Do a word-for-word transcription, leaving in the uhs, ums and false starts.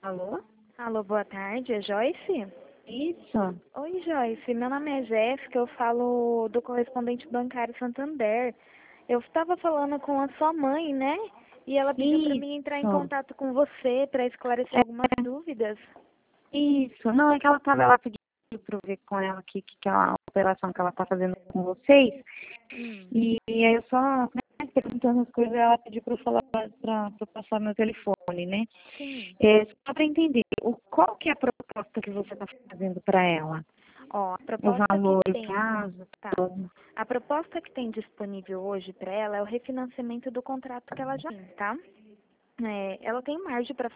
Alô? Alô, boa tarde, é Joyce? Isso. Oi, Joyce, meu nome é Jéssica, eu falo do correspondente bancário Santander. Eu estava falando com a sua mãe, né? E ela pediu para mim entrar em Isso. contato com você para esclarecer algumas É, dúvidas. isso. Não, é que ela tava, ela pediu para eu ver com ela aqui que, que é a operação que ela tá fazendo com vocês. Hum, E, e aí eu só, né, perguntando as coisas, ela pediu para eu falar, para eu passar meu telefone, né? sim. É, só para entender, o, qual que é a proposta que você está fazendo para ela? Ó, a O proposta que valor, o tem, prazo, tá. tudo. A proposta que tem disponível hoje para ela é o refinanciamento do contrato que ela já tem, tá? É, ela tem margem para